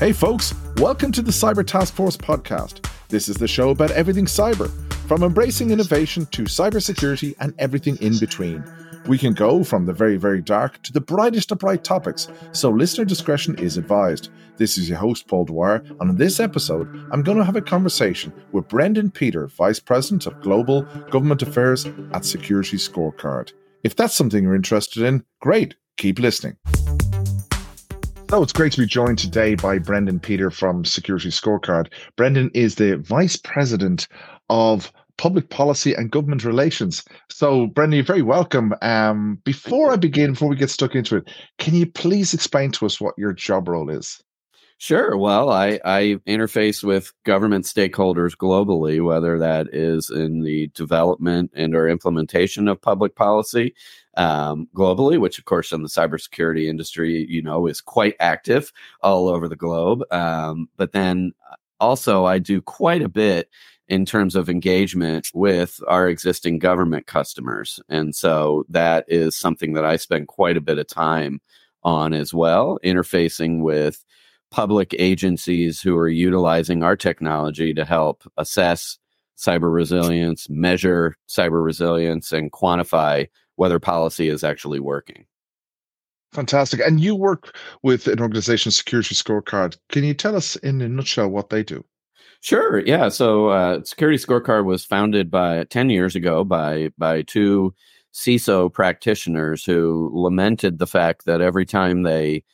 Hey folks, welcome to the Cyber Task Force podcast. This is the show about everything cyber, from embracing innovation to cybersecurity and everything in between. We can go from the very, very dark to the brightest of bright topics, so listener discretion is advised. This is your host, Paul Dwyer, and in this episode, I'm going to have a conversation with Brendan Peter, Vice President of Global Government Affairs at Security Scorecard. If that's something you're interested in, great, keep listening. So it's great to be joined today by Brendan Peter from Security Scorecard. Brendan is the Vice President of Public Policy and Government Relations. So, Brendan, you're very welcome. Before we get stuck into it, can you please explain to us what your job role is? Sure. Well, I interface with government stakeholders globally, whether that is in the development and or implementation of public policy globally, which, of course, in the cybersecurity industry, is quite active all over the globe. But then also I do quite a bit in terms of engagement with our existing government customers. And so that is something that I spend quite a bit of time on as well, interfacing with public agencies who are utilizing our technology to help assess cyber resilience, measure cyber resilience, and quantify whether policy is actually working. Fantastic. And you work with an organization, Security Scorecard. Can you tell us in a nutshell what they do? Sure. Yeah. So Security Scorecard was founded 10 years ago by two CISO practitioners who lamented the fact that every time they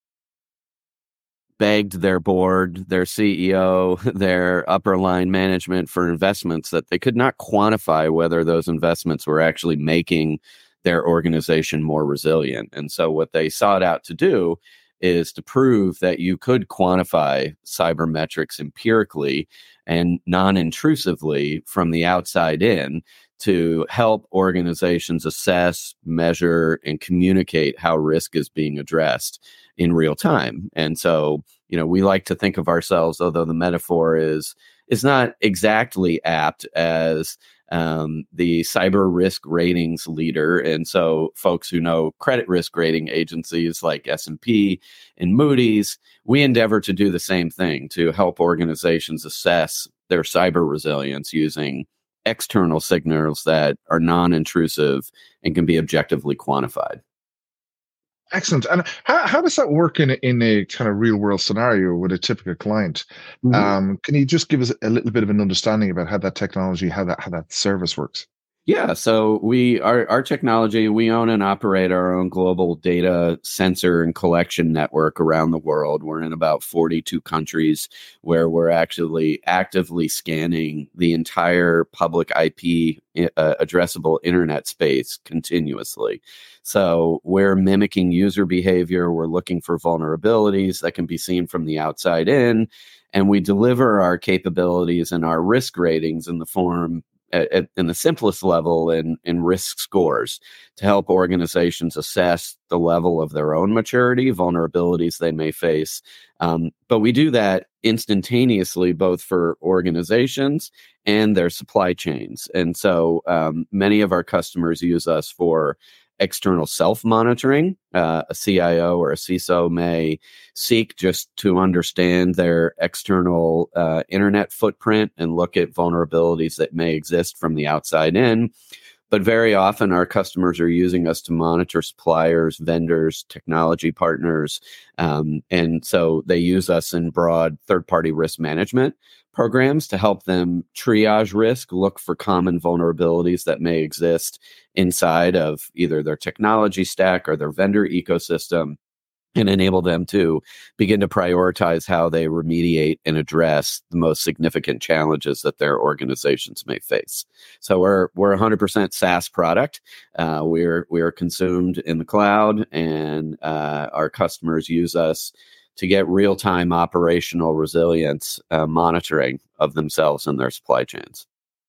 begged their board, their CEO, their upper line management for investments, that they could not quantify whether those investments were actually making their organization more resilient. And so what they sought out to do is to prove that you could quantify cyber metrics empirically and non-intrusively from the outside in to help organizations assess, measure, and communicate how risk is being addressed in real time. And so, we like to think of ourselves, although the metaphor is not exactly apt, as the cyber risk ratings leader. And so folks who know credit risk rating agencies like S&P and Moody's, we endeavor to do the same thing to help organizations assess their cyber resilience using external signals that are non-intrusive and can be objectively quantified. Excellent. And how does that work in a kind of real world scenario with a typical client? Mm-hmm. Can you just give us a little bit of an understanding about how that technology, how that service works? Yeah, so our technology, we own and operate our own global data sensor and collection network around the world. We're in about 42 countries where we're actually actively scanning the entire public IP addressable internet space continuously. So we're mimicking user behavior. We're looking for vulnerabilities that can be seen from the outside in, and we deliver our capabilities and our risk ratings in the form in the simplest level in risk scores to help organizations assess the level of their own maturity, vulnerabilities they may face. But we do that instantaneously, both for organizations and their supply chains. And so many of our customers use us for external self-monitoring. A CIO or a CISO may seek just to understand their external internet footprint and look at vulnerabilities that may exist from the outside in. But very often our customers are using us to monitor suppliers, vendors, technology partners. And so they use us in broad third-party risk management programs to help them triage risk, look for common vulnerabilities that may exist inside of either their technology stack or their vendor ecosystem, and enable them to begin to prioritize how they remediate and address the most significant challenges that their organizations may face. So we're 100% SaaS product. We are consumed in the cloud, and our customers use us to get real-time operational resilience monitoring of themselves and their supply chains.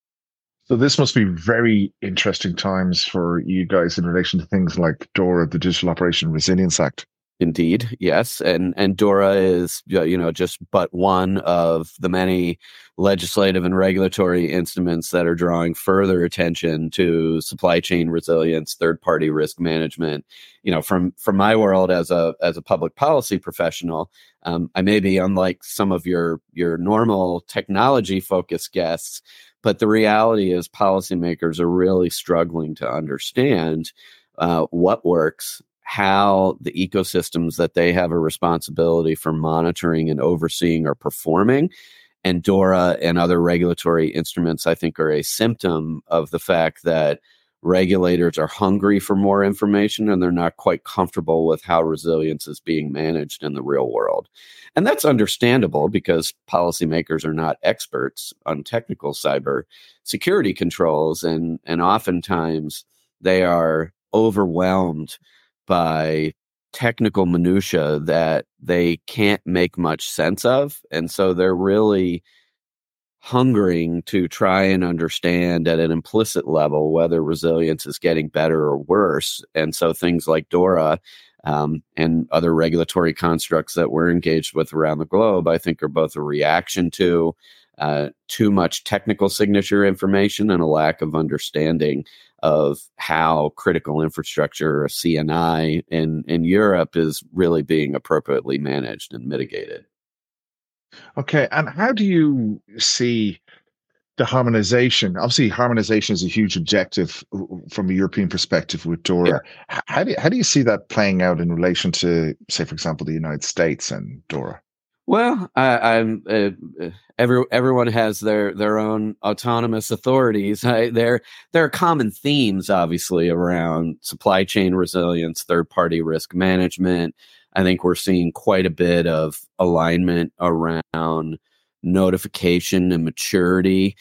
So this must be very interesting times for you guys in relation to things like DORA, the Digital Operation Resilience Act. Indeed, yes, and DORA is just but one of the many legislative and regulatory instruments that are drawing further attention to supply chain resilience, third party risk management. From my world as a public policy professional, I may be unlike some of your normal technology focused guests, but the reality is policymakers are really struggling to understand what works, how the ecosystems that they have a responsibility for monitoring and overseeing are performing. And DORA and other regulatory instruments, I think, are a symptom of the fact that regulators are hungry for more information and they're not quite comfortable with how resilience is being managed in the real world. And that's understandable because policymakers are not experts on technical cyber security controls. And oftentimes they are overwhelmed by technical minutia that they can't make much sense of. And so they're really hungering to try and understand at an implicit level whether resilience is getting better or worse. And so things like DORA and other regulatory constructs that we're engaged with around the globe, I think, are both a reaction to too much technical signature information and a lack of understanding of how critical infrastructure, or CNI, in Europe is really being appropriately managed and mitigated. Okay, and how do you see the harmonization? Obviously, harmonization is a huge objective from a European perspective with DORA. Yeah. How do you see that playing out in relation to, say, for example, the United States and DORA? Well, everyone has their own autonomous authorities. There are common themes, obviously, around supply chain resilience, third party risk management. I think we're seeing quite a bit of alignment around notification and maturity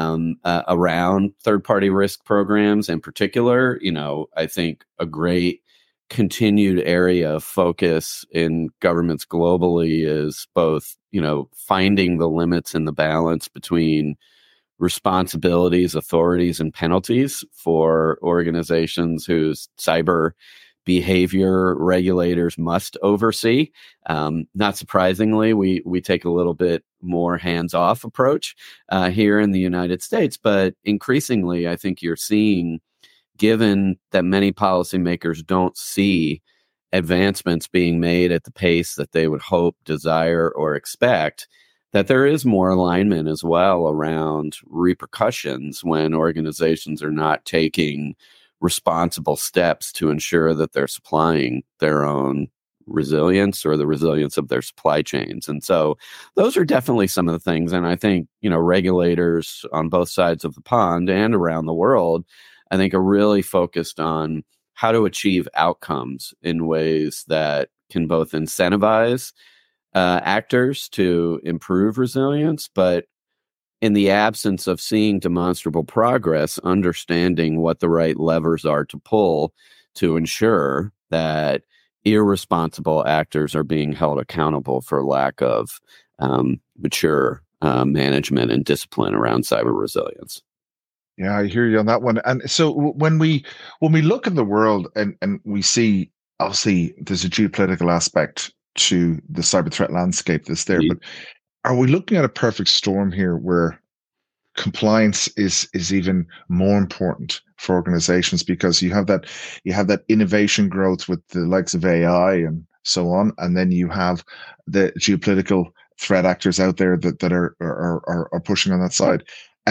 around third party risk programs in particular. I think a great continued area of focus in governments globally is both, finding the limits and the balance between responsibilities, authorities, and penalties for organizations whose cyber behavior regulators must oversee. Not surprisingly, we take a little bit more hands-off approach here in the United States, but increasingly, I think you're seeing, given that many policymakers don't see advancements being made at the pace that they would hope, desire, or expect, that there is more alignment as well around repercussions when organizations are not taking responsible steps to ensure that they're supplying their own resilience or the resilience of their supply chains. And so those are definitely some of the things. And I think, regulators on both sides of the pond and around the world, I think, are really focused on how to achieve outcomes in ways that can both incentivize actors to improve resilience, but in the absence of seeing demonstrable progress, understanding what the right levers are to pull to ensure that irresponsible actors are being held accountable for lack of mature management and discipline around cyber resilience. Yeah, I hear you on that one. And so when we look at the world and we see, obviously, there's a geopolitical aspect to the cyber threat landscape that's there, but are we looking at a perfect storm here where compliance is even more important for organizations because you have that innovation growth with the likes of AI and so on, and then you have the geopolitical threat actors out there that are pushing on that side.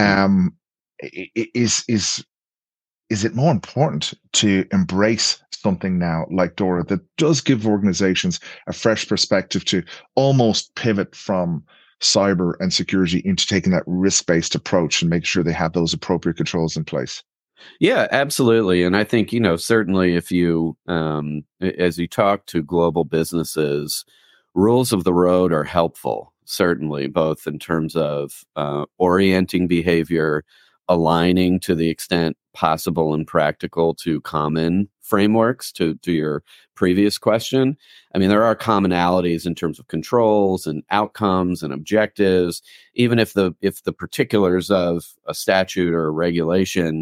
Is it more important to embrace something now like DORA that does give organizations a fresh perspective to almost pivot from cyber and security into taking that risk-based approach and make sure they have those appropriate controls in place? Yeah, absolutely. And I think, certainly if you, as you talk to global businesses, rules of the road are helpful, certainly, both in terms of orienting behavior, aligning to the extent possible and practical to common frameworks, to your previous question. I mean, there are commonalities in terms of controls and outcomes and objectives, even if the particulars of a statute or a regulation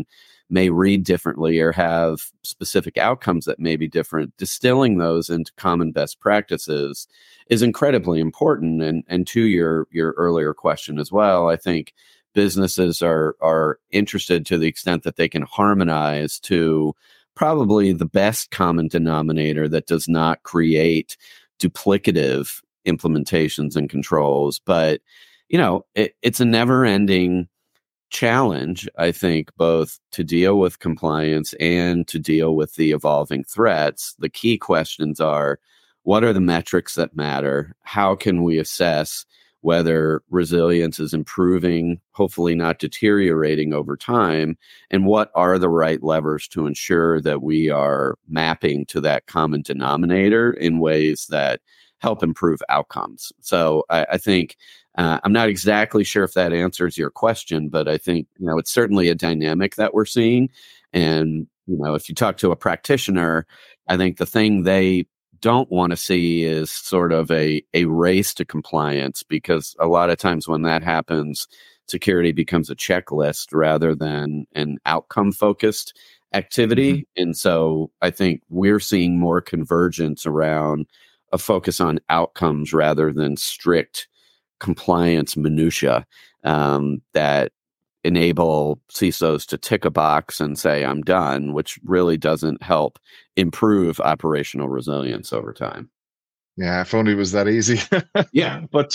may read differently or have specific outcomes that may be different, distilling those into common best practices is incredibly important. And to your earlier question as well, I think businesses are interested to the extent that they can harmonize to probably the best common denominator that does not create duplicative implementations and controls. But, it's a never ending challenge, I think, both to deal with compliance and to deal with the evolving threats. The key questions are, what are the metrics that matter? How can we assess whether resilience is improving, hopefully not deteriorating over time? And what are the right levers to ensure that we are mapping to that common denominator in ways that help improve outcomes? So I think I'm not exactly sure if that answers your question, but I think, it's certainly a dynamic that we're seeing. And, if you talk to a practitioner, I think the thing they don't want to see is sort of a race to compliance, because a lot of times when that happens, security becomes a checklist rather than an outcome focused activity. Mm-hmm. And so I think we're seeing more convergence around a focus on outcomes rather than strict compliance minutia that enable CISOs to tick a box and say, I'm done, which really doesn't help improve operational resilience over time. Yeah, if only it was that easy. Yeah. But,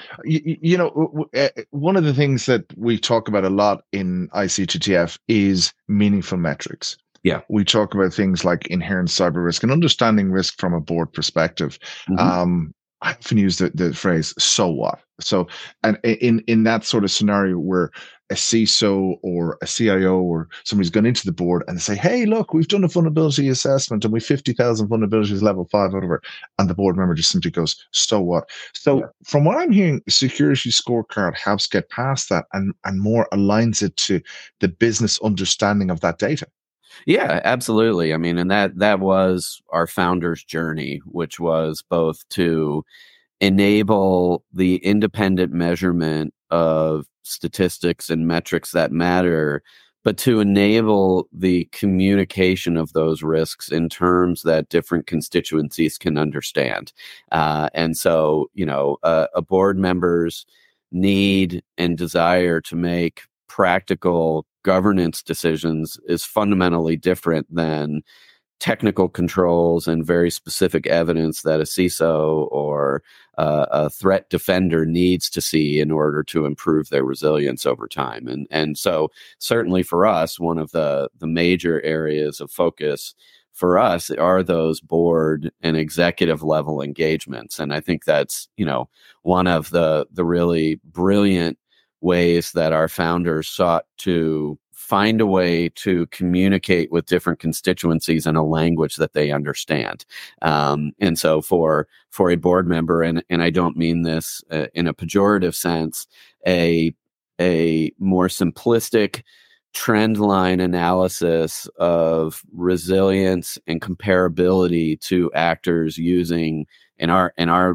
one of the things that we talk about a lot in ICTTF is meaningful metrics. Yeah. We talk about things like inherent cyber risk and understanding risk from a board perspective. Mm-hmm. I often use the phrase, so what? So, and in that sort of scenario where a CISO or a CIO or somebody's gone into the board and they say, hey, look, we've done a vulnerability assessment and we've 50,000 vulnerabilities level 5 over. And the board member just simply goes, so what? So from what I'm hearing, Security Scorecard helps get past that and more aligns it to the business understanding of that data. Yeah, absolutely. I mean, and that was our founder's journey, which was both to enable the independent measurement of statistics and metrics that matter, but to enable the communication of those risks in terms that different constituencies can understand. And so, a board member's need and desire to make practical governance decisions is fundamentally different than technical controls and very specific evidence that a CISO or a threat defender needs to see in order to improve their resilience over time. And so certainly for us, one of the major areas of focus for us are those board and executive level engagements. And I think that's, one of the really brilliant ways that our founders sought to find a way to communicate with different constituencies in a language that they understand. And so for a board member, and I don't mean this in a pejorative sense, a more simplistic trend line analysis of resilience and comparability to actors using in our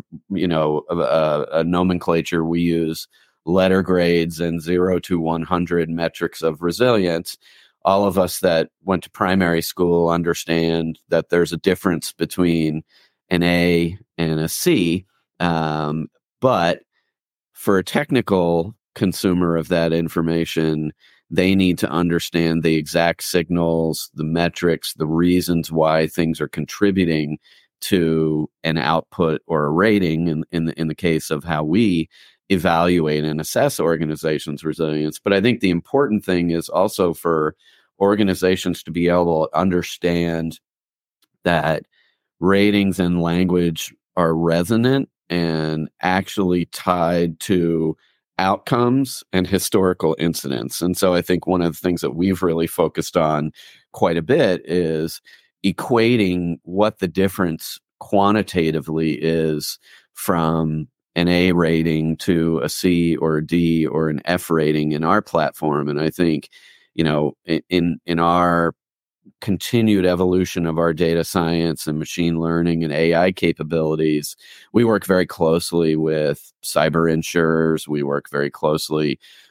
a nomenclature, we use letter grades and 0 to 100 metrics of resilience. All of us that went to primary school understand that there's a difference between an A and a C. But for a technical consumer of that information, they need to understand the exact signals, the metrics, the reasons why things are contributing to an output or a rating in the case of how we evaluate and assess organizations' resilience. But I think the important thing is also for organizations to be able to understand that ratings and language are resonant and actually tied to outcomes and historical incidents. And so I think one of the things that we've really focused on quite a bit is equating what the difference quantitatively is from an A rating to a C or a D or an F rating in our platform. And I think, in our continued evolution of our data science and machine learning and AI capabilities, we work very closely with cyber insurers. We work very closely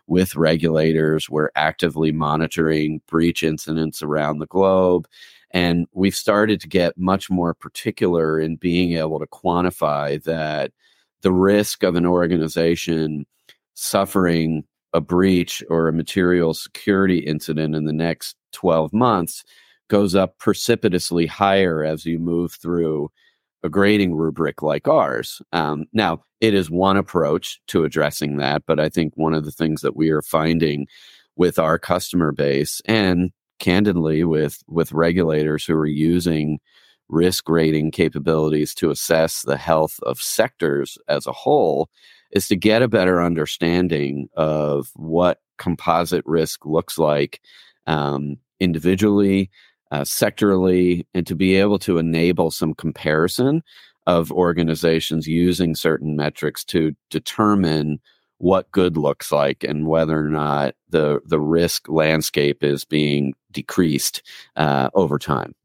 with regulators. We're actively monitoring breach incidents around the globe. And we've started to get much more particular in being able to quantify that the risk of an organization suffering a breach or a material security incident in the next 12 months goes up precipitously higher as you move through a grading rubric like ours. Now, it is one approach to addressing that, but I think one of the things that we are finding with our customer base and candidly with regulators who are using risk rating capabilities to assess the health of sectors as a whole is to get a better understanding of what composite risk looks like individually, sectorally, and to be able to enable some comparison of organizations using certain metrics to determine what good looks like and whether or not the risk landscape is being decreased over time.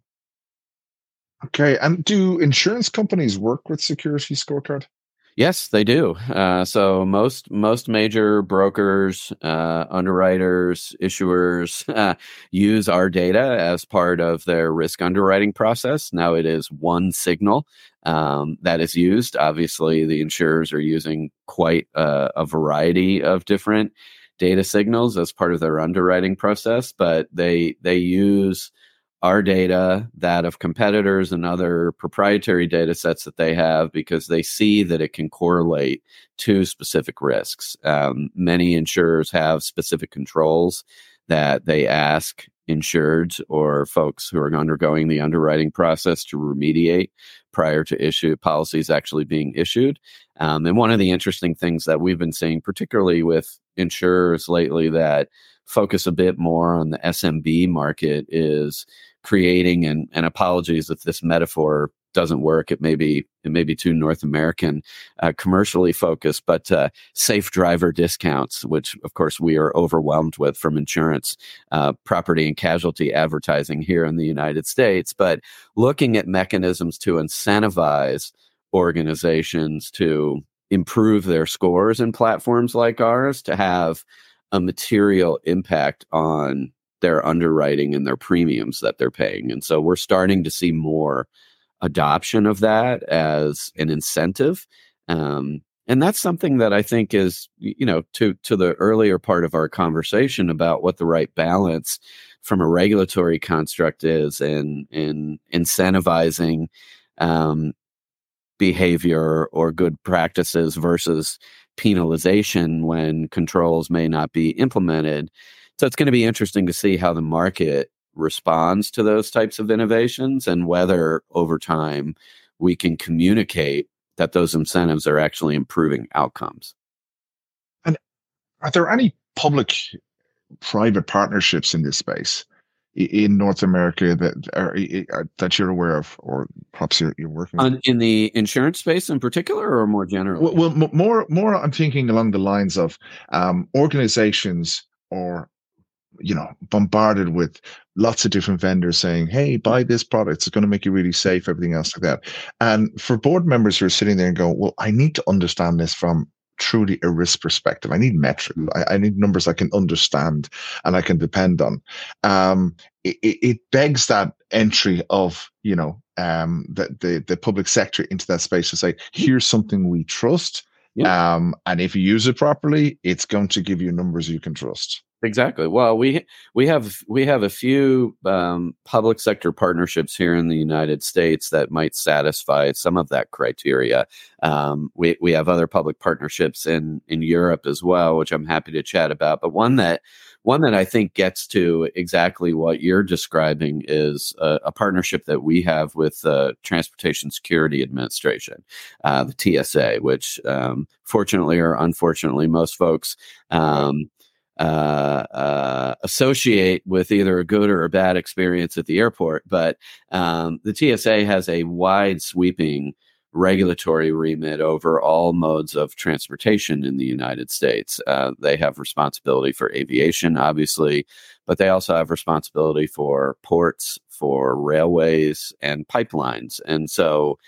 Okay. And do insurance companies work with Security Scorecard? Yes, they do. So most major brokers, underwriters, issuers use our data as part of their risk underwriting process. Now it is one signal that is used. Obviously, the insurers are using quite a variety of different data signals as part of their underwriting process, but they use our data, that of competitors and other proprietary data sets that they have, because they see that it can correlate to specific risks. Many insurers have specific controls that they ask insureds or folks who are undergoing the underwriting process to remediate prior to issue policies actually being issued. And one of the interesting things that we've been seeing, particularly with insurers lately that focus a bit more on the SMB market, is creating, and apologies if this metaphor doesn't work, it may be too North American, commercially focused, but safe driver discounts, which of course we are overwhelmed with from insurance, property and casualty advertising here in the United States, but looking at mechanisms to incentivize organizations to improve their scores in platforms like ours to have a material impact on their underwriting and their premiums that they're paying. And so we're starting to see more adoption of that as an incentive. And that's something that I think is, to the earlier part of our conversation about what the right balance from a regulatory construct is in incentivizing behavior or good practices versus penalization when controls may not be implemented. So it's going to be interesting to see how the market responds to those types of innovations and whether over time we can communicate that those incentives are actually improving outcomes. And are there any public-private partnerships in this space in North America that you're aware of, or perhaps you're working with? In the insurance space in particular, or more generally? Well, more. I'm thinking along the lines of organizations or bombarded with lots of different vendors saying, hey, buy this product, it's going to make you really safe, everything else like that. And for board members who are sitting there and going, well, I need to understand this from truly a risk perspective. I need metrics. I need numbers I can understand and I can depend on. It begs that entry of, the public sector into that space to say, here's something we trust. Yeah. And if you use it properly, it's going to give you numbers you can trust. Exactly. Well, we have a few public sector partnerships here in the United States that might satisfy some of that criteria. We have other public partnerships in Europe as well, which I'm happy to chat about. But one that I think gets to exactly what you're describing is a partnership that we have with the Transportation Security Administration, the TSA, which fortunately or unfortunately most folks associate with either a good or a bad experience at the airport. But the TSA has a wide sweeping regulatory remit over all modes of transportation in the United States. They have responsibility for aviation, obviously, but they also have responsibility for ports, for railways, and pipelines. And so,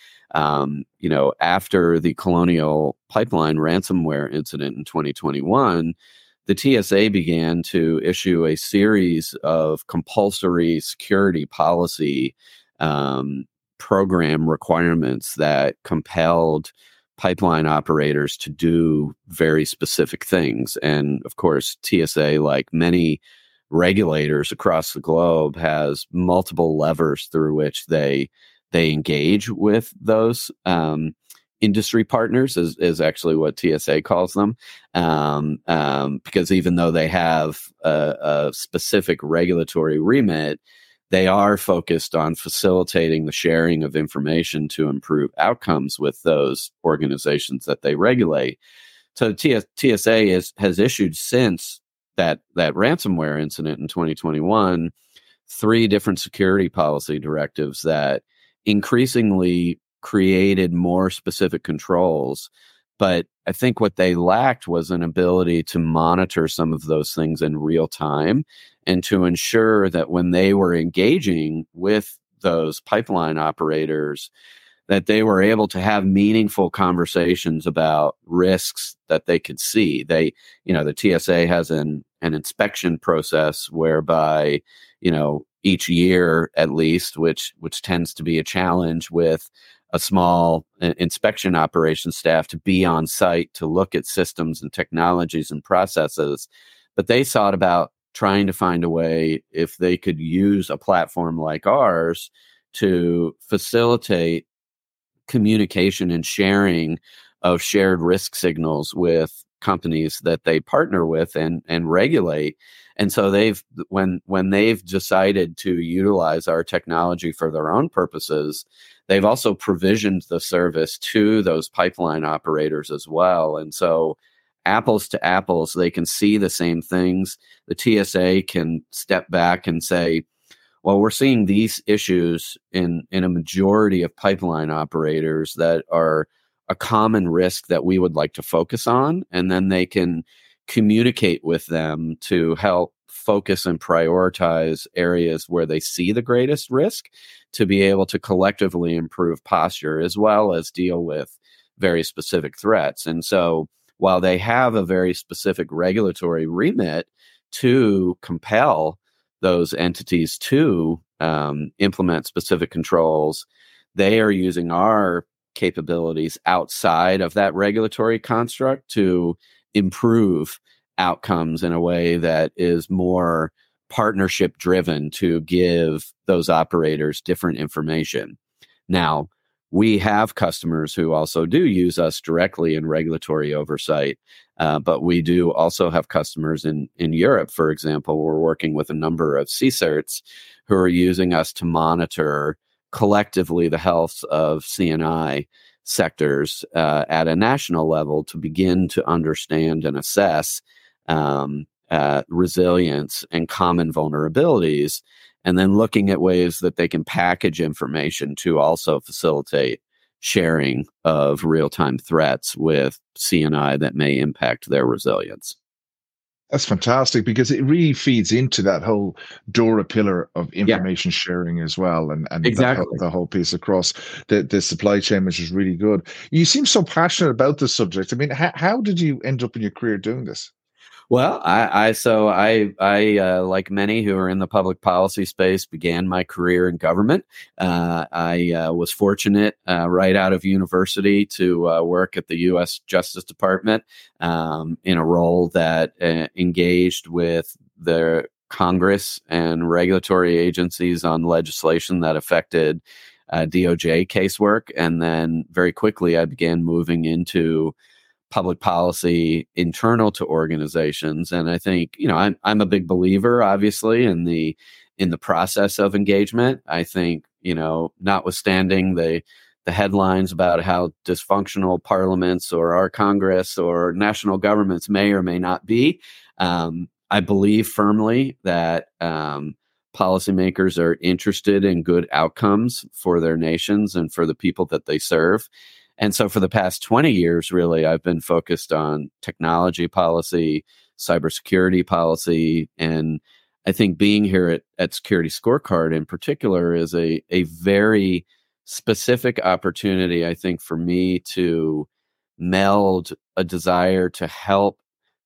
after the Colonial Pipeline ransomware incident in 2021, the TSA began to issue a series of compulsory security policy program requirements that compelled pipeline operators to do very specific things. And of course, TSA, like many regulators across the globe, has multiple levers through which they engage with those industry partners, is actually what TSA calls them, because even though they have a specific regulatory remit, they are focused on facilitating the sharing of information to improve outcomes with those organizations that they regulate. So TSA has issued, since that ransomware incident in 2021, 3 different security policy directives that increasingly created more specific controls. But I think what they lacked was an ability to monitor some of those things in real time, and to ensure that when they were engaging with those pipeline operators, that they were able to have meaningful conversations about risks that they could see. The TSA has an inspection process whereby, each year at least, which tends to be a challenge with a small inspection operations staff, to be on site to look at systems and technologies and processes. But they thought about trying to find a way, if they could use a platform like ours, to facilitate communication and sharing of shared risk signals with companies that they partner with and regulate. And so when they've decided to utilize our technology for their own purposes, they've also provisioned the service to those pipeline operators as well. And so apples to apples, they can see the same things. The TSA can step back and say, well, we're seeing these issues in a majority of pipeline operators that are a common risk that we would like to focus on. And then they can communicate with them to help focus and prioritize areas where they see the greatest risk, to be able to collectively improve posture as well as deal with very specific threats. And so while they have a very specific regulatory remit to compel those entities to implement specific controls, they are using our capabilities outside of that regulatory construct to improve outcomes in a way that is more partnership driven, to give those operators different information. Now, we have customers who also do use us directly in regulatory oversight, but we do also have customers in Europe, for example. We're working with a number of CSIRTs who are using us to monitor collectively the health of C&I sectors at a national level, to begin to understand and assess resilience and common vulnerabilities, and then looking at ways that they can package information to also facilitate sharing of real-time threats with C&I that may impact their resilience. That's fantastic, because it really feeds into that whole DORA pillar of information sharing as well, and exactly the whole piece across the supply chain, which is really good. You seem so passionate about this subject. I mean, how did you end up in your career doing this? Well, I like many who are in the public policy space, began my career in government. I was fortunate right out of university to work at the U.S. Justice Department in a role that engaged with the Congress and regulatory agencies on legislation that affected DOJ casework. And then very quickly, I began moving into public policy internal to organizations. And I think, I'm a big believer, obviously, in the process of engagement. I think, notwithstanding the headlines about how dysfunctional parliaments or our Congress or national governments may or may not be, I believe firmly that policymakers are interested in good outcomes for their nations and for the people that they serve. And so for the past 20 years, really, I've been focused on technology policy, cybersecurity policy. And I think being here at Security Scorecard in particular is a very specific opportunity, I think, for me to meld a desire to help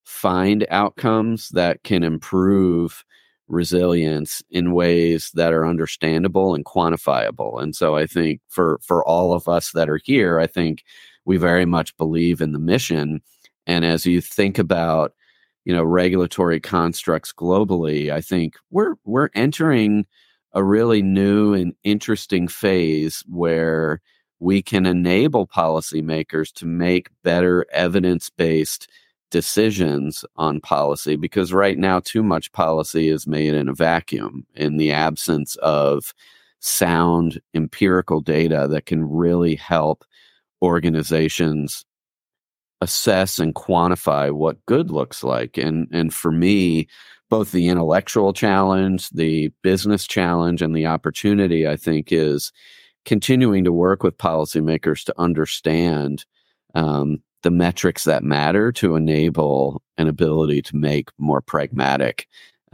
find outcomes that can improve resilience in ways that are understandable and quantifiable. And so I think for all of us that are here, I think we very much believe in the mission. And as you think about, regulatory constructs globally, I think we're entering a really new and interesting phase where we can enable policymakers to make better evidence-based decisions on policy, because right now too much policy is made in a vacuum in the absence of sound empirical data that can really help organizations assess and quantify what good looks like. And for me, both the intellectual challenge, the business challenge, and the opportunity, I think, is continuing to work with policymakers to understand the metrics that matter to enable an ability to make more pragmatic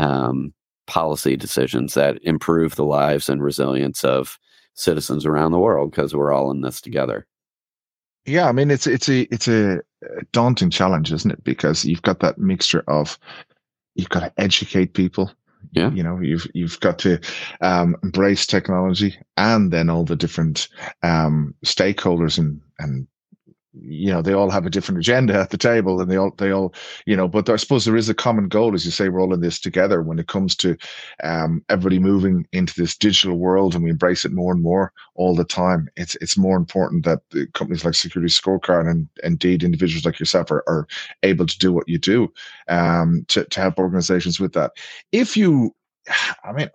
policy decisions that improve the lives and resilience of citizens around the world, because we're all in this together. Yeah, I mean, it's a daunting challenge, isn't it? Because you've got that mixture of, you've got to educate people. Yeah. You've got to embrace technology, and then all the different stakeholders and they all have a different agenda at the table, and they all but I suppose there is a common goal, as you say. We're all in this together when it comes to everybody moving into this digital world, and we embrace it more and more all the time. It's more important that the companies like Security Scorecard and indeed individuals like yourself are able to do what you do to help organizations with that. If you, I mean,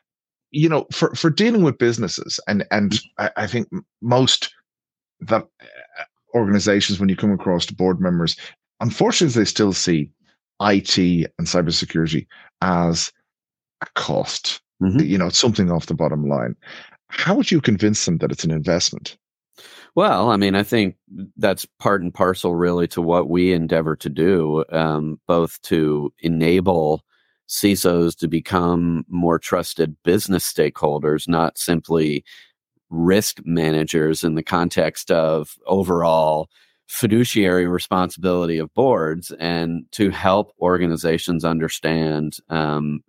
for dealing with businesses, and I think most that organizations, when you come across the board members, unfortunately, they still see IT and cybersecurity as a cost. It's something off the bottom line. How would you convince them that it's an investment? Well, I mean, I think that's part and parcel really to what we endeavor to do, both to enable CISOs to become more trusted business stakeholders, not simply risk managers in the context of overall fiduciary responsibility of boards, and to help organizations understand. And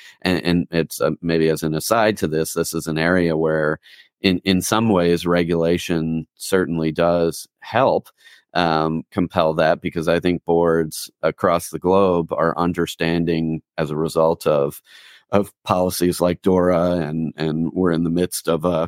it's maybe as an aside to this is an area where in some ways regulation certainly does help compel that, because I think boards across the globe are understanding, as a result of policies like DORA, and we're in the midst of a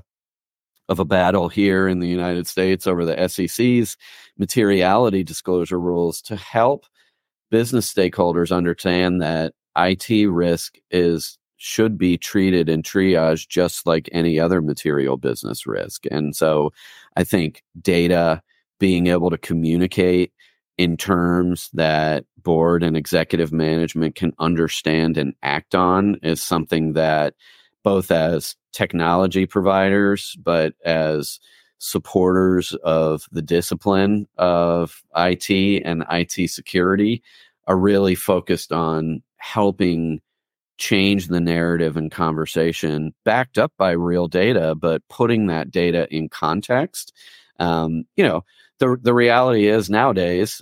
battle here in the United States over the SEC's materiality disclosure rules, to help business stakeholders understand that IT risk should be treated and triaged just like any other material business risk. And so I think data, being able to communicate in terms that board and executive management can understand and act on, is something that, both as technology providers, but as supporters of the discipline of IT and IT security, are really focused on helping change the narrative and conversation, backed up by real data, but putting that data in context. The reality is nowadays,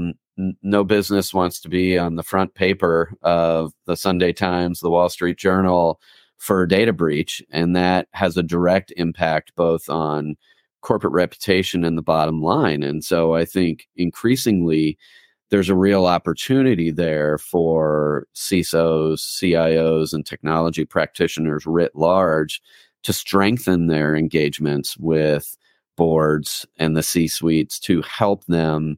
no business wants to be on the front paper of the Sunday Times, the Wall Street Journal, for a data breach, and that has a direct impact both on corporate reputation and the bottom line. And so I think increasingly there's a real opportunity there for CISOs, CIOs, and technology practitioners writ large to strengthen their engagements with boards and the C-suites, to help them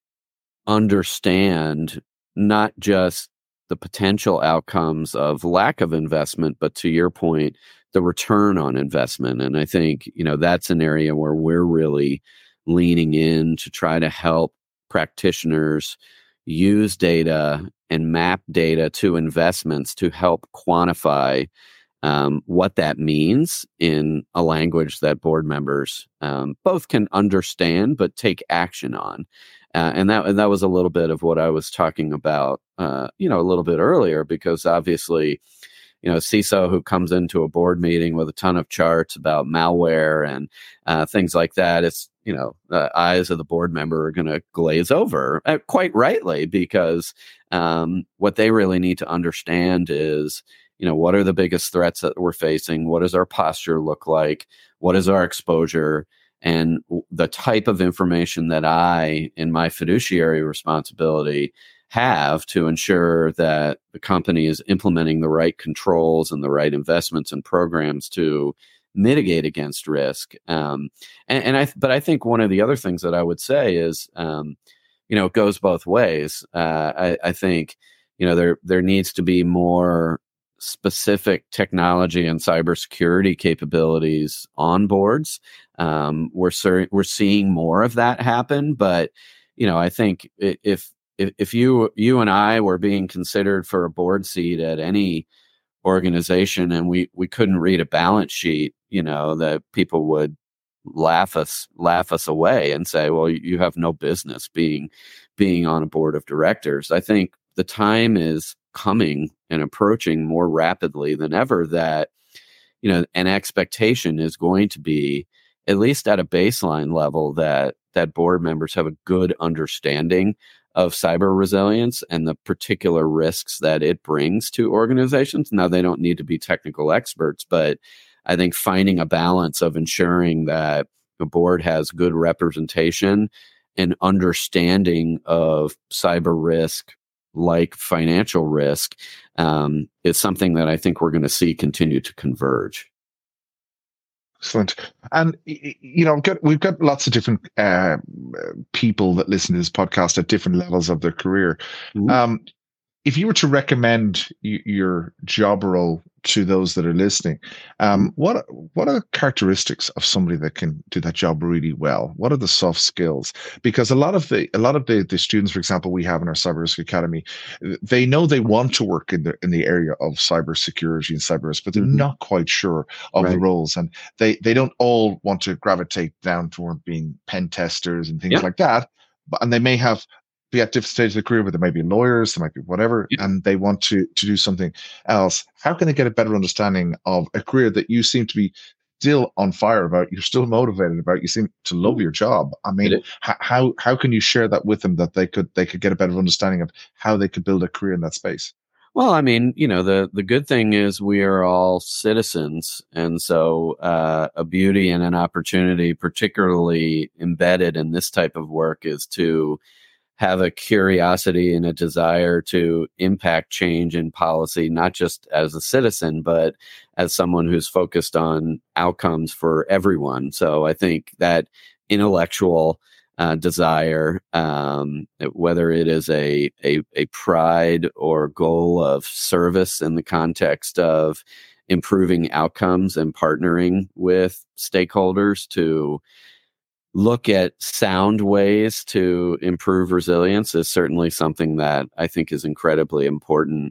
understand not just the potential outcomes of lack of investment, but, to your point, the return on investment. And I think, that's an area where we're really leaning in to try to help practitioners use data and map data to investments to help quantify what that means in a language that board members both can understand but take action on. And that was a little bit of what I was talking about, a little bit earlier, because obviously, CISO who comes into a board meeting with a ton of charts about malware and things like that, it's, the eyes of the board member are going to glaze over, quite rightly, because what they really need to understand is, what are the biggest threats that we're facing? What does our posture look like? What is our exposure? And the type of information that I, in my fiduciary responsibility, have to ensure that the company is implementing the right controls and the right investments and programs to mitigate against risk. But I think one of the other things that I would say is, it goes both ways. I think, there needs to be more specific technology and cybersecurity capabilities on boards. We're seeing more of that happen, but I think if you and I were being considered for a board seat at any organization and we couldn't read a balance sheet, that people would laugh us away and say, well, you have no business being on a board of directors. I think the time is coming and approaching more rapidly than ever that, an expectation is going to be, at least at a baseline level, that board members have a good understanding of cyber resilience and the particular risks that it brings to organizations. Now, they don't need to be technical experts, but I think finding a balance of ensuring that the board has good representation and understanding of cyber risk, like financial risk, is something that I think we're going to see continue to converge. Excellent. And, we've got lots of different people that listen to this podcast at different levels of their career. Mm-hmm. If you were to recommend your job role to those that are listening, what are the characteristics of somebody that can do that job really well? What are the soft skills? Because a lot of the students, for example, we have in our Cyber Risk Academy, they know they want to work in the area of cybersecurity and cyber risk, but they're not quite sure of the roles, and they don't all want to gravitate down toward being pen testers and things like that. And they may be at different stages of their career, but they might be lawyers, they might be whatever, and they want to do something else. How can they get a better understanding of a career that you seem to be still on fire about, you're still motivated about, you seem to love your job? I mean, how can you share that with them that they could get a better understanding of how they could build a career in that space? Well, I mean, the good thing is we are all citizens. And so a beauty and an opportunity, particularly embedded in this type of work, is to have a curiosity and a desire to impact change in policy, not just as a citizen, but as someone who's focused on outcomes for everyone. So I think that intellectual desire, whether it is a pride or goal of service in the context of improving outcomes and partnering with stakeholders to look at sound ways to improve resilience, is certainly something that I think is incredibly important.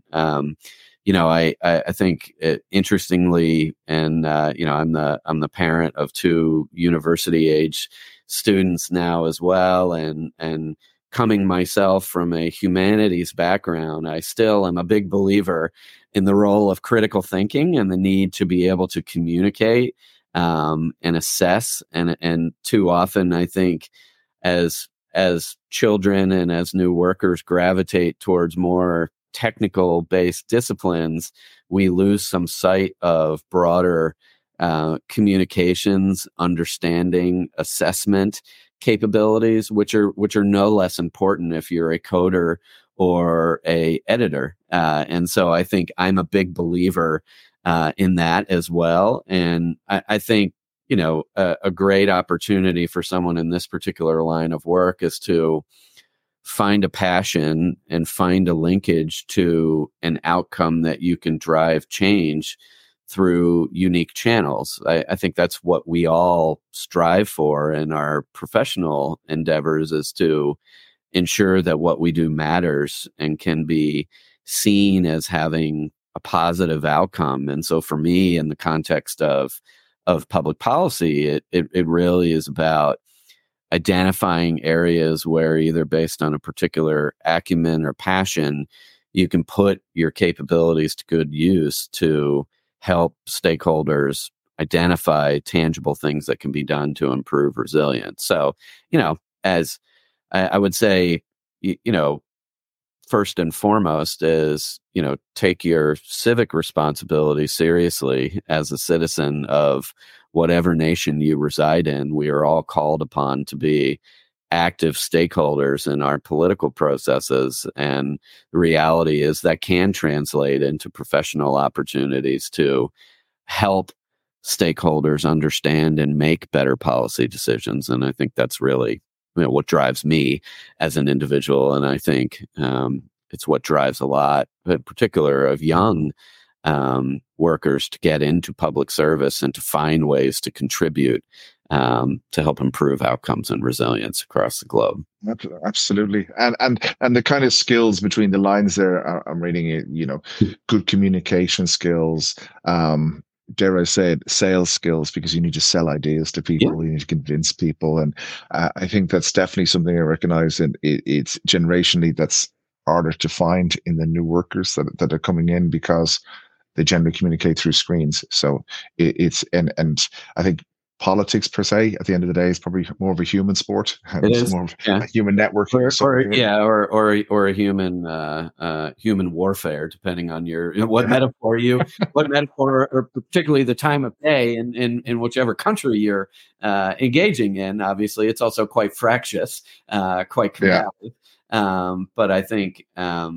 I think interestingly, and I'm the parent of two university age students now as well, and coming myself from a humanities background, I still am a big believer in the role of critical thinking and the need to be able to communicate and assess. And too often, I think, as children and as new workers gravitate towards more technical based disciplines, we lose some sight of broader communications, understanding, assessment capabilities, which are no less important if you're a coder or a editor. And so I think I'm a big believer in that as well. And I think, a great opportunity for someone in this particular line of work is to find a passion and find a linkage to an outcome that you can drive change through unique channels. I think that's what we all strive for in our professional endeavors, is to ensure that what we do matters and can be seen as having a positive outcome. And so for me, in the context of public policy, it really is about identifying areas where, either based on a particular acumen or passion, you can put your capabilities to good use to help stakeholders identify tangible things that can be done to improve resilience. So, as I would say, first and foremost is, take your civic responsibility seriously as a citizen of whatever nation you reside in. We are all called upon to be active stakeholders in our political processes. And the reality is that can translate into professional opportunities to help stakeholders understand and make better policy decisions. And I think that's really what drives me as an individual. And I think it's what drives a lot, in particular, of young workers to get into public service and to find ways to contribute to help improve outcomes and resilience across the globe. Absolutely, and the kind of skills between the lines there, I'm reading it. Good communication skills. Dare I say it, sales skills, because you need to sell ideas to people, you need to convince people, and I think that's definitely something I recognize. And it's generationally that's harder to find in the new workers that are coming in, because they generally communicate through screens. So it's I think politics per se, at the end of the day, is probably more of a human sport. It's more of a human network, or a human warfare, depending on what metaphor, or particularly the time of day in whichever country you're engaging in. Obviously, it's also quite fractious, quite combative. But I think,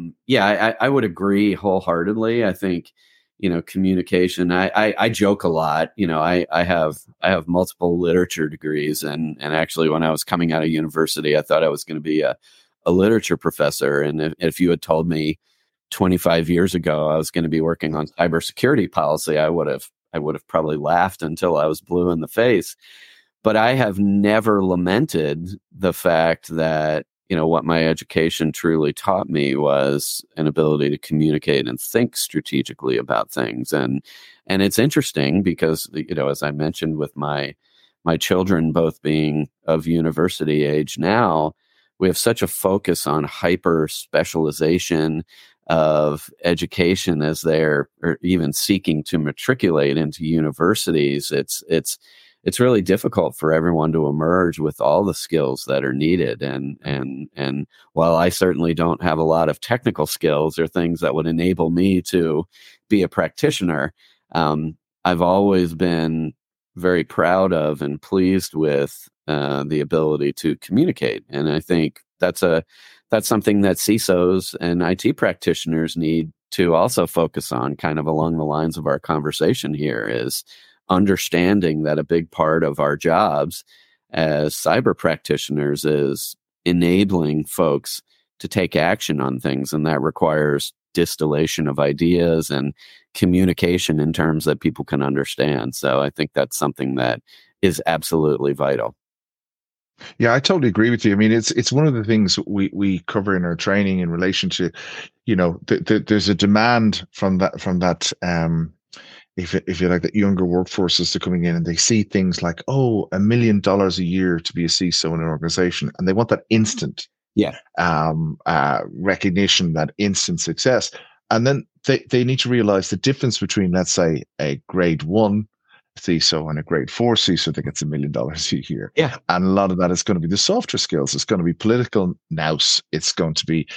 I would agree wholeheartedly. I think, communication. I joke a lot. I have multiple literature degrees, and actually, when I was coming out of university, I thought I was going to be a literature professor. And if you had told me 25 years ago I was going to be working on cybersecurity policy, I would have probably laughed until I was blue in the face. But I have never lamented the fact that what my education truly taught me was an ability to communicate and think strategically about things. And it's interesting because, as I mentioned, with my children both being of university age now, we have such a focus on hyper specialization of education as they're or even seeking to matriculate into universities. It's really difficult for everyone to emerge with all the skills that are needed. And while I certainly don't have a lot of technical skills or things that would enable me to be a practitioner, I've always been very proud of and pleased with the ability to communicate. And I think that's something that CISOs and IT practitioners need to also focus on, kind of along the lines of our conversation here, is understanding that a big part of our jobs as cyber practitioners is enabling folks to take action on things. And that requires distillation of ideas and communication in terms that people can understand. So I think that's something that is absolutely vital. Yeah, I totally agree with you. I mean, it's one of the things we cover in our training in relation to, there's a demand from that if you like, the younger workforces are coming in and they see things like, $1 million a year to be a CISO in an organization, and they want that instant recognition, that instant success. And then they need to realize the difference between, let's say, a grade 1 CISO and a grade 4 CISO that gets $1 million a year. Yeah. And a lot of that is going to be the softer skills. It's going to be political nous. It's going to be,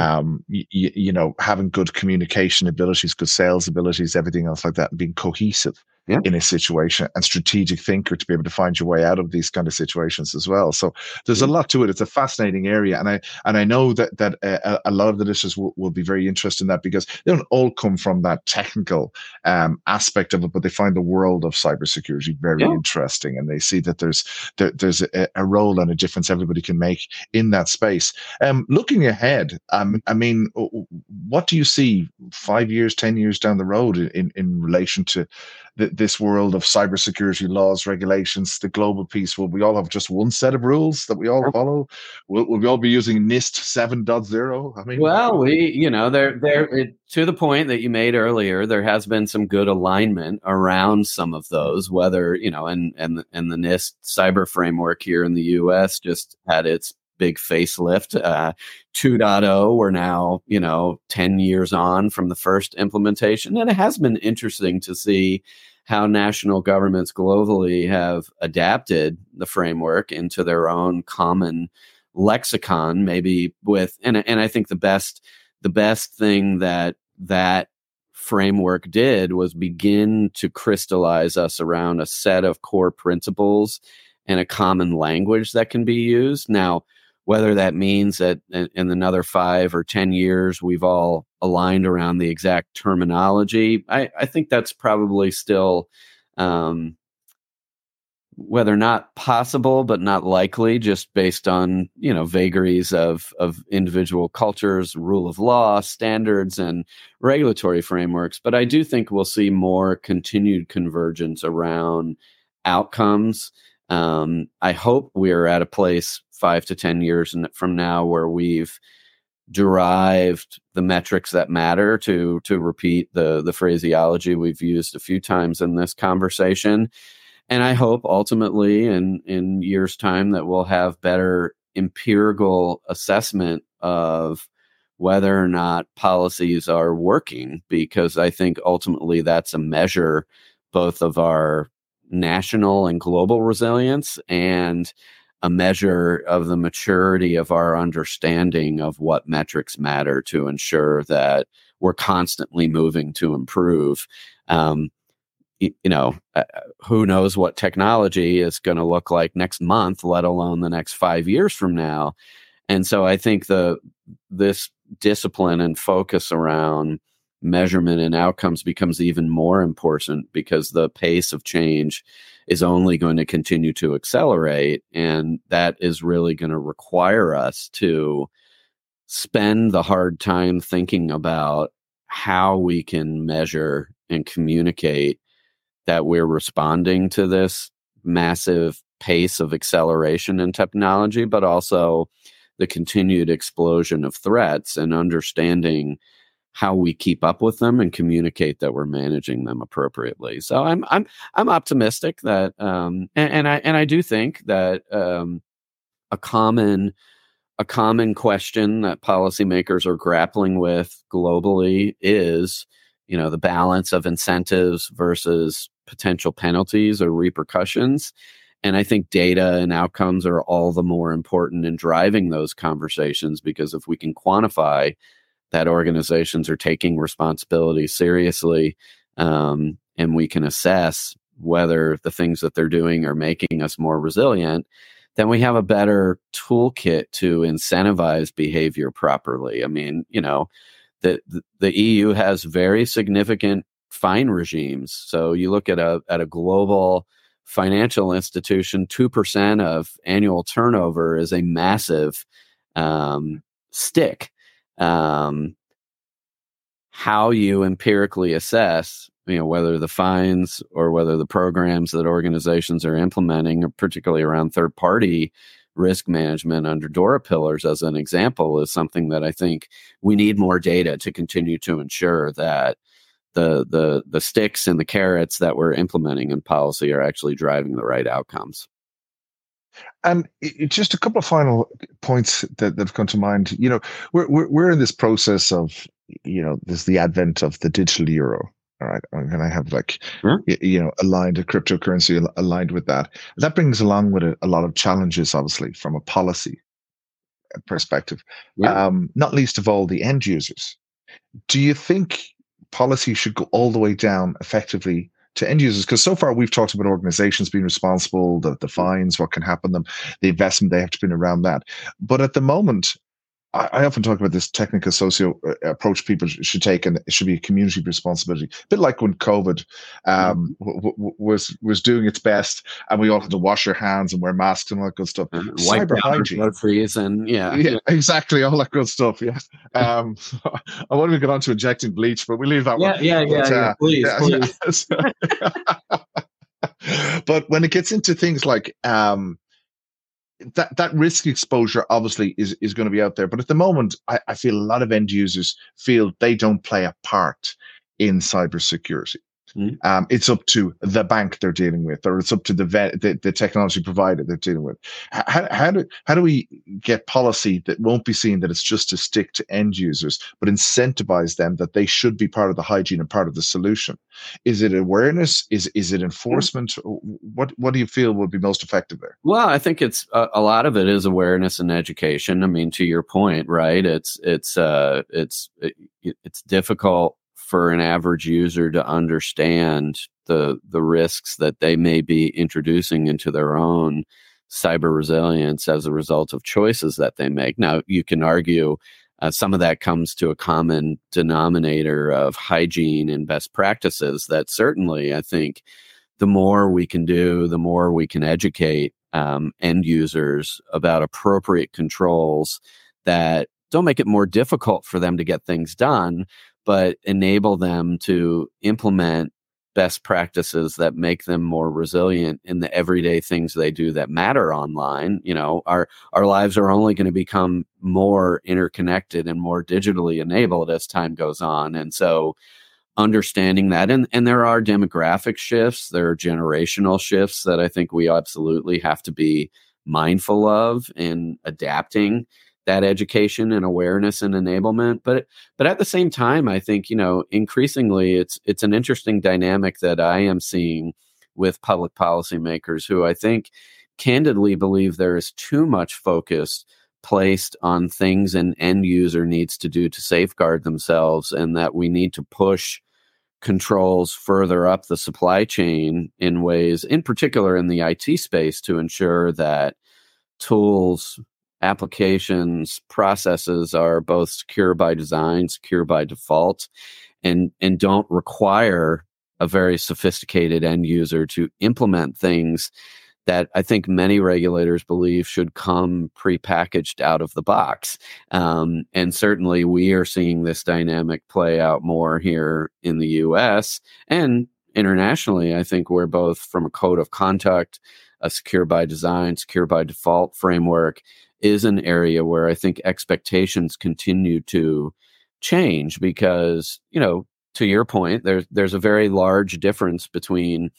having good communication abilities, good sales abilities, everything else like that, and being cohesive in a situation, and strategic thinker to be able to find your way out of these kind of situations as well. So there's a lot to it. It's a fascinating area. And I know that a lot of the listeners will be very interested in that, because they don't all come from that technical aspect of it, but they find the world of cybersecurity very interesting, and they see that there's a role and a difference everybody can make in that space. Looking ahead, I mean, what do you see 5 years, 10 years down the road in relation to this world of cybersecurity laws, regulations, the global piece? Will we all have just one set of rules that we all follow? Will we all be using NIST 7.0? I mean, well, there to the point that you made earlier, there has been some good alignment around some of those, whether, and the NIST cyber framework here in the US just had its big facelift. 2.0, we're now, 10 years on from the first implementation. And it has been interesting to see how national governments globally have adapted the framework into their own common lexicon, maybe and I think the best thing that framework did was begin to crystallize us around a set of core principles and a common language that can be used. Now, whether that means that in another 5 or 10 years, we've all aligned around the exact terminology, I think that's probably still, whether not possible, but not likely, just based on, vagaries of individual cultures, rule of law, standards, and regulatory frameworks. But I do think we'll see more continued convergence around outcomes. I hope we're at a place 5 to 10 years from now where we've derived the metrics that matter, to repeat the phraseology we've used a few times in this conversation. And I hope ultimately in years' time that we'll have better empirical assessment of whether or not policies are working, because I think ultimately that's a measure both of our national and global resilience, and a measure of the maturity of our understanding of what metrics matter to ensure that we're constantly moving to improve. Who knows what technology is going to look like next month, let alone the next 5 years from now. And so I think this discipline and focus around measurement and outcomes becomes even more important, because the pace of change is only going to continue to accelerate. And that is really going to require us to spend the hard time thinking about how we can measure and communicate that we're responding to this massive pace of acceleration in technology, but also the continued explosion of threats, and understanding how we keep up with them and communicate that we're managing them appropriately. So I'm optimistic that, and I do think that a common question that policymakers are grappling with globally is, the balance of incentives versus potential penalties or repercussions. And I think data and outcomes are all the more important in driving those conversations, because if we can quantify that organizations are taking responsibility seriously, and we can assess whether the things that they're doing are making us more resilient, then we have a better toolkit to incentivize behavior properly. I mean, the EU has very significant fine regimes. So you look at a global financial institution, 2% of annual turnover is a massive stick. How you empirically assess, whether the fines or whether the programs that organizations are implementing, particularly around third-party risk management under DORA pillars, as an example, is something that I think we need more data to continue to ensure that the sticks and the carrots that we're implementing in policy are actually driving the right outcomes. And just a couple of final points that have come to mind. We're in this process of, there's the advent of the digital euro. All right, and I have aligned a cryptocurrency aligned with that. That brings along with it a lot of challenges, obviously, from a policy perspective. Not least of all the end users. Do you think policy should go all the way down effectively to end users? Because so far we've talked about organizations being responsible, the fines, what can happen to them, the investment they have to put around that. But at the moment, I often talk about this technical socio approach people should take, and it should be a community responsibility. A bit like when COVID was doing its best, and we all had to wash our hands and wear masks and all that good stuff. Cyber hygiene, yeah, exactly, all that good stuff. Yeah, I want to get on to injecting bleach, but we leave that one. Please. But when it gets into things like that risk exposure obviously is going to be out there. But at the moment, I feel a lot of end users feel they don't play a part in cybersecurity. It's up to the bank they're dealing with, or it's up to the technology provider they're dealing with. How do we get policy that won't be seen that it's just to stick to end users, but incentivize them that they should be part of the hygiene and part of the solution? Is it awareness? Is it enforcement? What do you feel would be most effective there? Well, I think it's a lot of it is awareness and education. I mean, to your point, right? It's difficult for an average user to understand the risks that they may be introducing into their own cyber resilience as a result of choices that they make. Now, you can argue some of that comes to a common denominator of hygiene and best practices that certainly, I think, the more we can do, the more we can educate end users about appropriate controls that don't make it more difficult for them to get things done, but enable them to implement best practices that make them more resilient in the everyday things they do that matter online. You know, our lives are only going to become more interconnected and more digitally enabled as time goes on. And so understanding that, and there are demographic shifts, there are generational shifts that I think we absolutely have to be mindful of in adapting that education and awareness and enablement. But at the same time, I think, you know, increasingly it's an interesting dynamic that I am seeing with public policymakers who I think candidly believe there is too much focus placed on things an end user needs to do to safeguard themselves, and that we need to push controls further up the supply chain in ways, in particular in the IT space, to ensure that tools, applications, processes are both secure by design, secure by default, and don't require a very sophisticated end user to implement things that I think many regulators believe should come prepackaged out of the box. And certainly we are seeing this dynamic play out more here in the US and internationally. I think we're both from a code of conduct, a secure by design, secure by default framework is an area where I think expectations continue to change because, you know, to your point, there's a very large difference between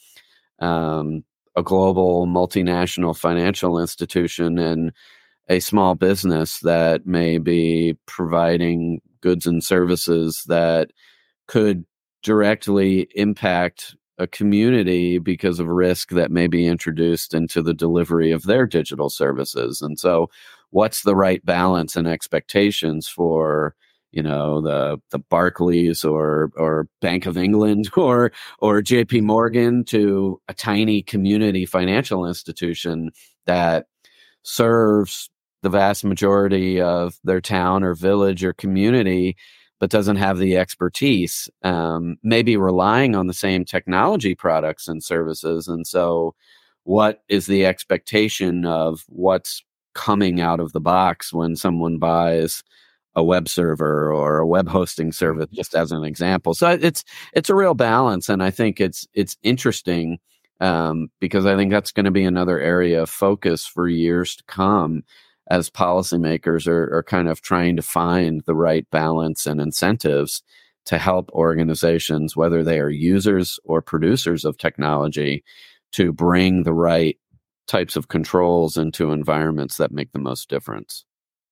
a global multinational financial institution and a small business that may be providing goods and services that could directly impact a community because of risk that may be introduced into the delivery of their digital services. And so what's the right balance and expectations for, you know, the Barclays or Bank of England or JP Morgan to a tiny community financial institution that serves the vast majority of their town or village or community, but doesn't have the expertise, maybe relying on the same technology products and services. And so what is the expectation of what's coming out of the box when someone buys a web server or a web hosting service, just as an example? So it's a real balance. And I think it's interesting because I think that's going to be another area of focus for years to come as policymakers are kind of trying to find the right balance and incentives to help organizations, whether they are users or producers of technology, to bring the right types of controls into environments that make the most difference.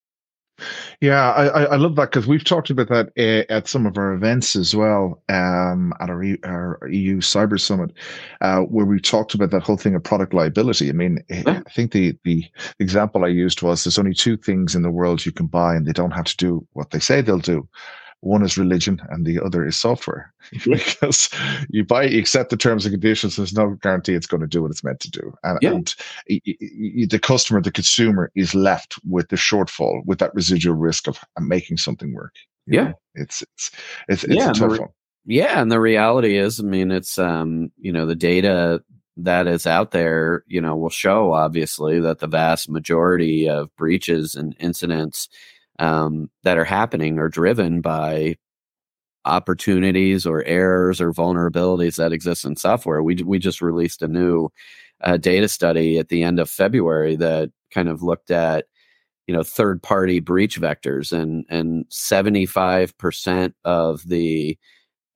Yeah, I love that because we've talked about that at some of our events as well, at our EU Cyber Summit, where we talked about that whole thing of product liability. I mean, I think the example I used was there's only two things in the world you can buy and they don't have to do what they say they'll do. One is religion and the other is software. Because you accept the terms and conditions, there's no guarantee it's going to do what it's meant to do. And the customer, the consumer is left with the shortfall, with that residual risk of making something work. You know, it's a tough one. Yeah. And the reality is, I mean, it's, you know, the data that is out there, you know, will show obviously that the vast majority of breaches and incidents that are happening are driven by opportunities or errors or vulnerabilities that exist in software. We just released a new data study at the end of February that kind of looked at, you know, third-party breach vectors, and 75% of the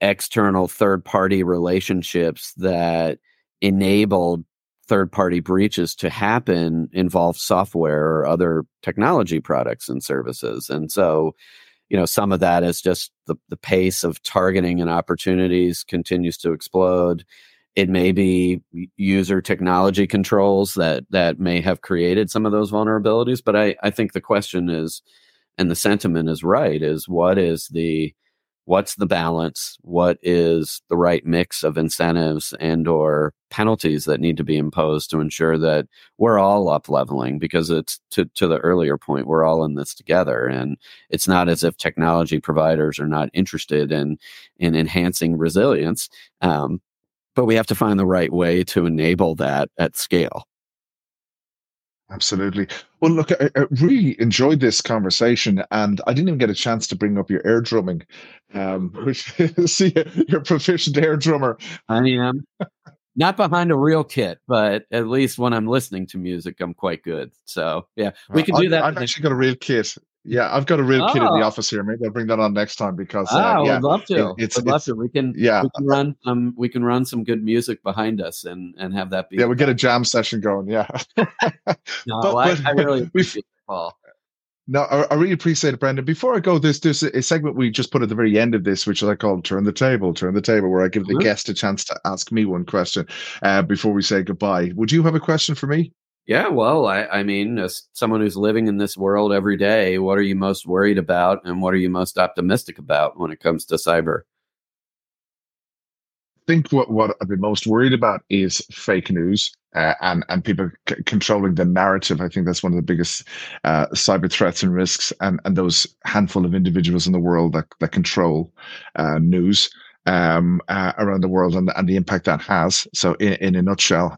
external third-party relationships that enabled third-party breaches to happen involve software or other technology products and services. And so, some of that is just the pace of targeting and opportunities continues to explode. It may be user technology controls that may have created some of those vulnerabilities. But I think the question is, and the sentiment is right, is what's the balance? What is the right mix of incentives and or penalties that need to be imposed to ensure that we're all up leveling? Because it's to the earlier point, we're all in this together. And it's not as if technology providers are not interested in enhancing resilience. But we have to find the right way to enable that at scale. Absolutely. Well, look, I really enjoyed this conversation, and I didn't even get a chance to bring up your air drumming, which see, you're a proficient air drummer. I am not behind a real kit, but at least when I'm listening to music, I'm quite good. So yeah, we can do that. I've actually got a real kit. Yeah, I've got a real kit in the office here. Maybe I'll bring that on next time because I would love to. I'd love to. We can run some good music behind us and have that be. Yeah, we'll get a jam session going. Yeah. I really appreciate it, Paul. No, I really appreciate it, Brendan. Before I go, there's a segment we just put at the very end of this, which I call Turn the Table, where I give the guest a chance to ask me one question before we say goodbye. Would you have a question for me? Yeah, well, I mean, as someone who's living in this world every day, what are you most worried about and what are you most optimistic about when it comes to cyber? I think what I've been most worried about is fake news and people controlling the narrative. I think that's one of the biggest cyber threats and risks, and those handful of individuals in the world that control news around the world and the impact that has. So in a nutshell,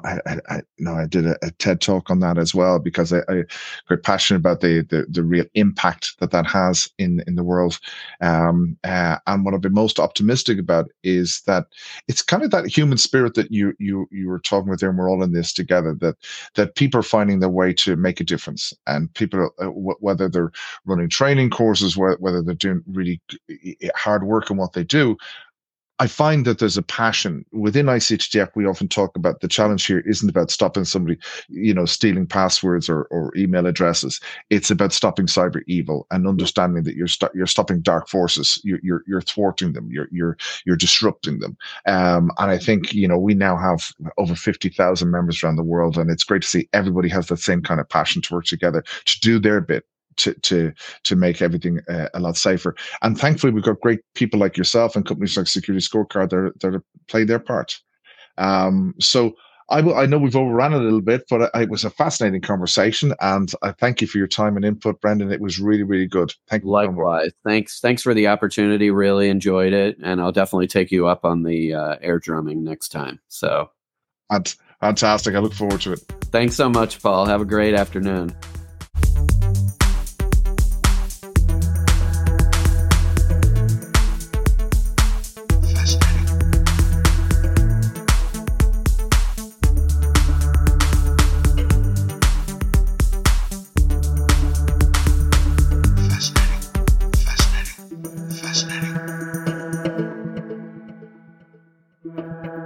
I did a TED talk on that as well, because I'm very passionate about the real impact that has in the world. And what I've been most optimistic about is that it's kind of that human spirit that you were talking with there, and we're all in this together, that people are finding their way to make a difference. And people, whether they're running training courses, whether they're doing really hard work in what they do, I find that there's a passion within ICHDF. We often talk about the challenge here isn't about stopping somebody, stealing passwords or email addresses. It's about stopping cyber evil and understanding that you're stopping dark forces. You're thwarting them. You're disrupting them. And I think we now have over 50,000 members around the world, and it's great to see everybody has that same kind of passion to work together to do their bit to make everything a lot safer. And thankfully, we've got great people like yourself and companies like Security Scorecard that play their part. So I know we've overrun a little bit, but it was a fascinating conversation, and I thank you for your time and input, Brendan. It was really, really good. Thank you. Likewise. Thanks for the opportunity. Really enjoyed it, and I'll definitely take you up on the air drumming next time. So, fantastic. I look forward to it. Thanks so much, Paul. Have a great afternoon. Fascinating.